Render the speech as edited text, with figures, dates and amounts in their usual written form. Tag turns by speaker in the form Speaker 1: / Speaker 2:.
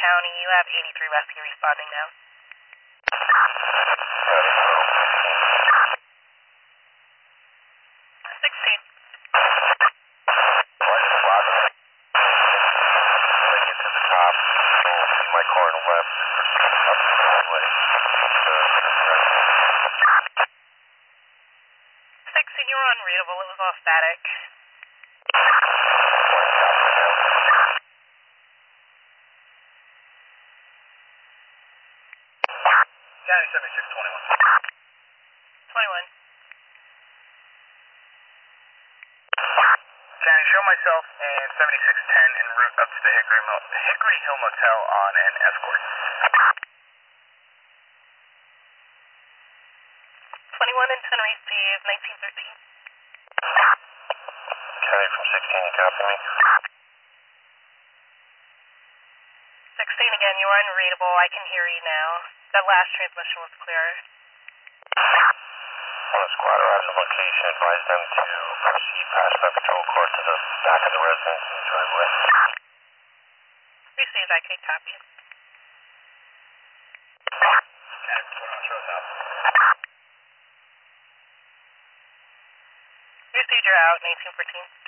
Speaker 1: County. You have 83 Rescue responding now. 16.
Speaker 2: My car on the left.
Speaker 1: 16, you were unreadable. It was all static.
Speaker 2: County 7621.
Speaker 1: 21.
Speaker 2: County, show myself and 7610 en route up to the Hickory Hill Motel on an escort.
Speaker 1: 21 and 10 receive 1913.
Speaker 2: County from 16, you copy me?
Speaker 1: 16 again, you are unreadable. I can hear you now. That last transmission was clear.
Speaker 2: When a squad arrives at location, advise them to proceed past my patrol car to the back of the residence in the driveway.
Speaker 1: Received, I can copy.
Speaker 2: Okay, we're on show's out.
Speaker 1: Received, you're out, 1914.